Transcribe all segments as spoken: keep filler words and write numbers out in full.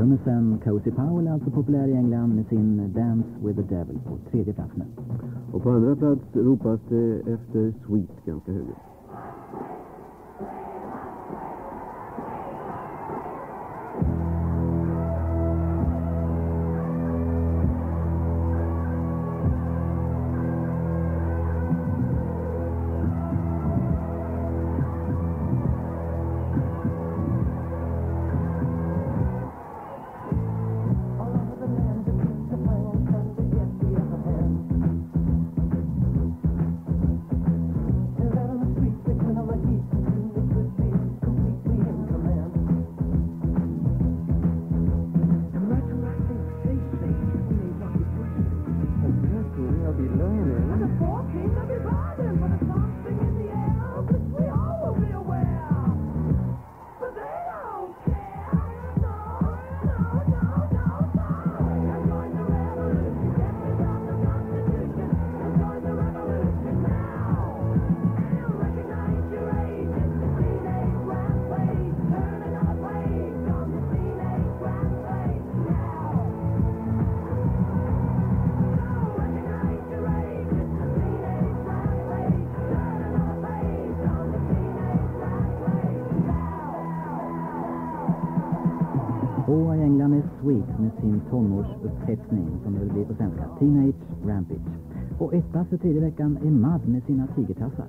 Trummisen Cozy Powell är alltså populär i England med sin Dance with the Devil på tredje plats nu. Och på andra plats ropas det efter Sweet ganska högt. Och i England är Sweet med sin tonårsupphetsning, som det vill bli på svenska, Teenage Rampage. Och etta för tredje veckan är Mud med sina tigertassar.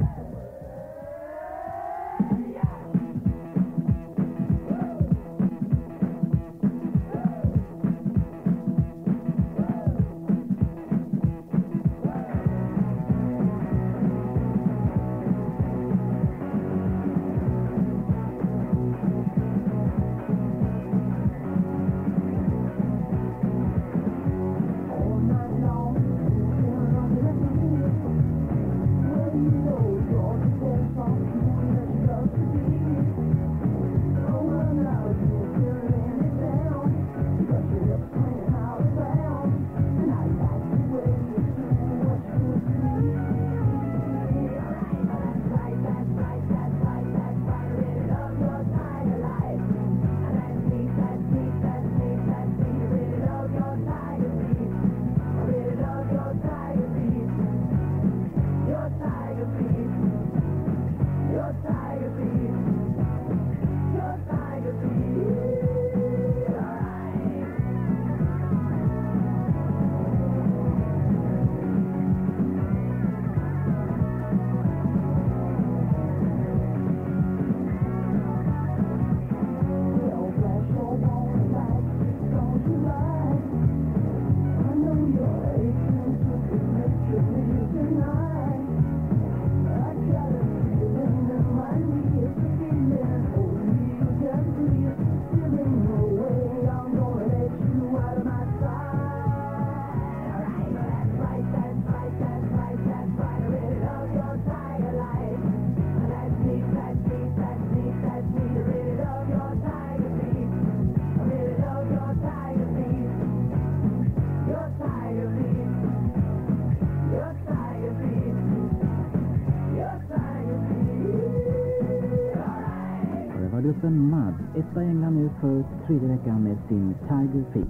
Gruppen Mud, etta i England nu för tredje veckan med sin Tiger Feet.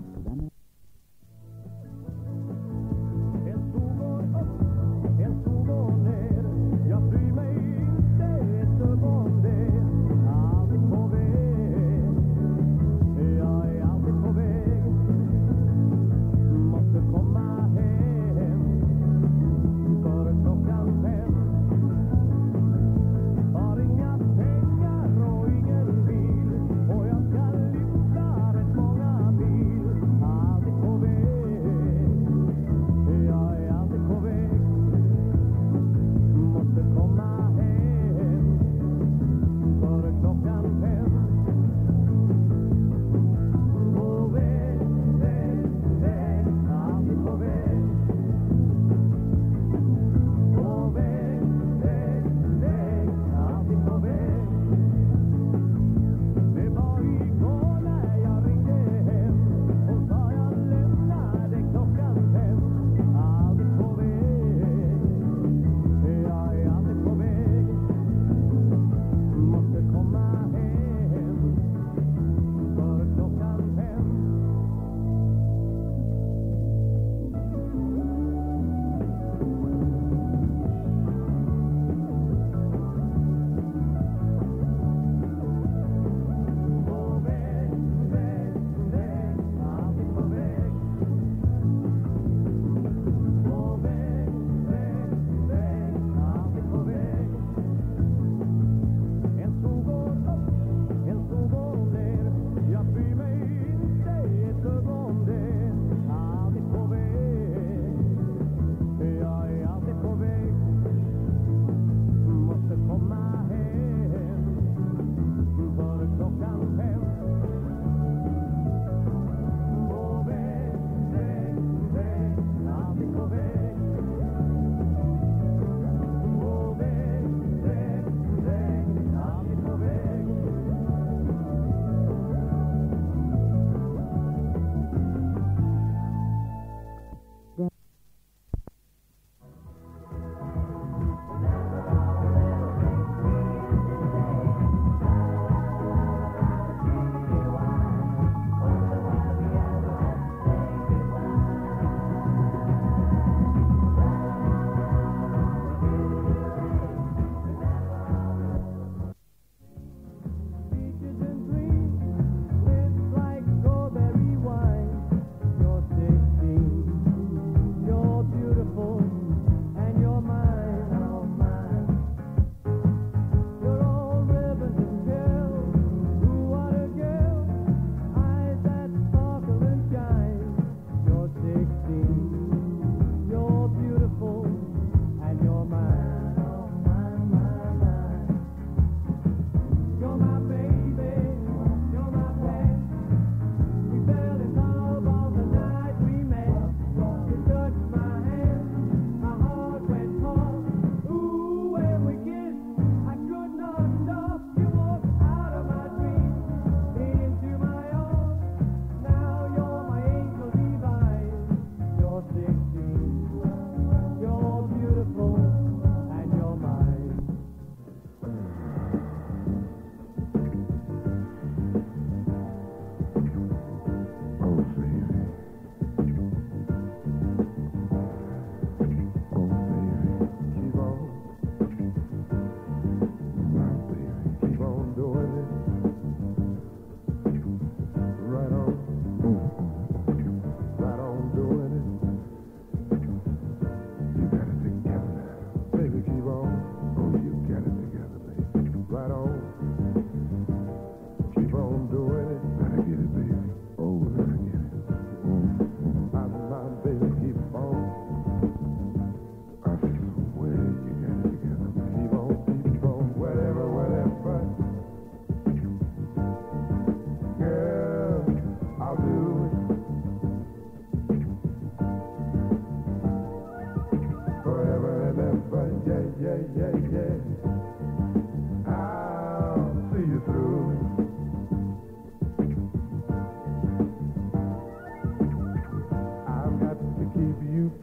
Och jag ska lyfta rätt många bil.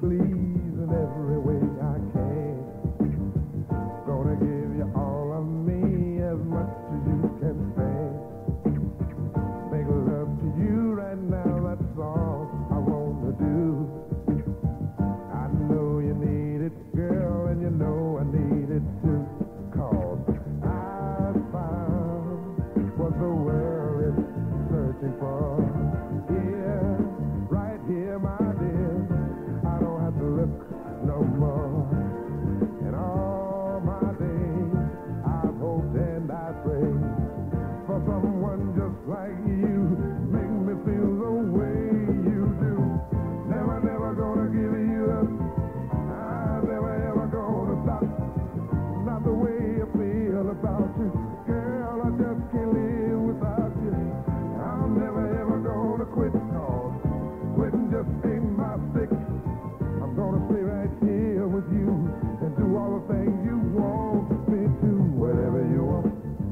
please in every way I can. Gonna give you all of me as much as you can stand. Make love to you right now, that's all I wanna do. I know you need it, girl, and you know I need it too. Cause I found what the world is searching for. Yeah, right here, my dear. I don't have to look no more. And all my days I've hoped and I prayed for someone just like you. Make me feel the way you do. Never, never gonna give you up. I'm never ever gonna stop. Not the way I feel about you. Girl, I just can't live without you. I'm never ever gonna quit, cause quitting just ain't my stick. I'm gonna stay right here with you and do all the things you want me to. Whatever you want.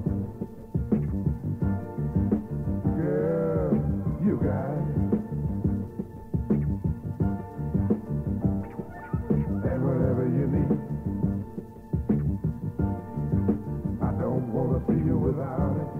Girl, you got it. And whatever you need. I don't wanna see you without it.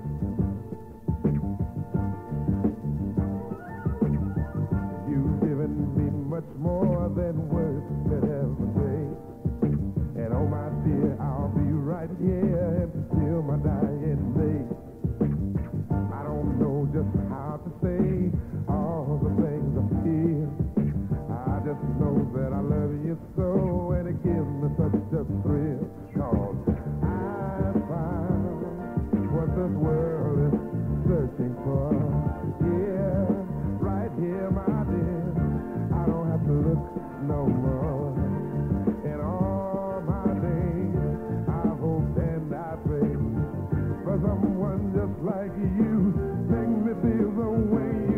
You've given me much more than words could ever say. And oh my dear, I'll be right here until my dying day. I don't know just how to say all the things I feel. I just know that I love you so, and it gives me such a thrill. Cause I found what this world is searching for. Yeah, right here, my dear. I don't have to look no more. In all my days, I've hoped and I prayed for someone just like you. Make me feel the way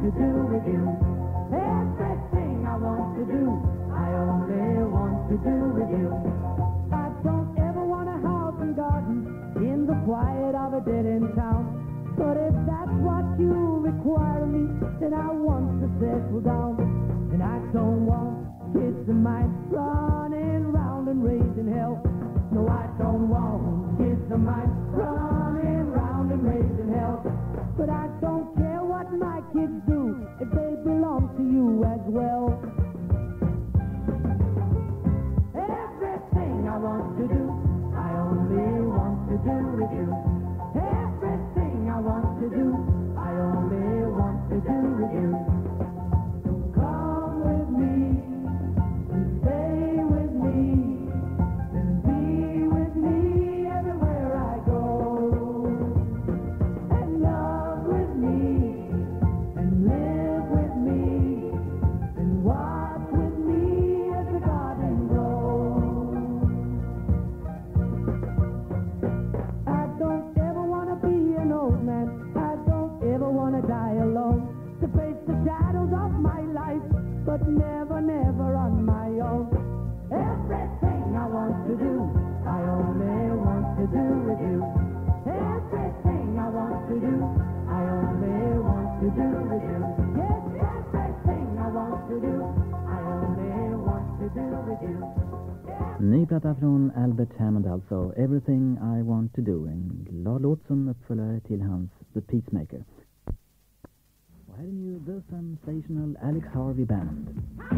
to do with you. Everything I want to do, I only want to do with you. I don't ever want a house and garden in the quiet of a dead-end town. But if that's what you require of me, then I want to settle down. And I don't want kids of mine running round and raising hell. No, I don't want kids of mine running round and raising hell. But I don't care what my kids do if they belong to you as well. Everything I want to do, I only want to do with you. Everything I want to do, I only want to do with you. So come with me, and stay with me, and be with me everywhere I go, and love with me, and live with me, and watch with me as the garden grows. I don't ever want to be an old man, I don't ever want to die alone, to face the shadows of my life, but never, never on my own. Everything I want to do, I only want to do with you. Everything I want to do, I only want to do with you. Yes, everything I want to do, I only want to do with you. Ny platta från Albert Hammond alltså, Everything I Want To Do, en glad låt som uppföljare till hans The Peacemaker. Och här är nu The Sensational Alex Harvey Band.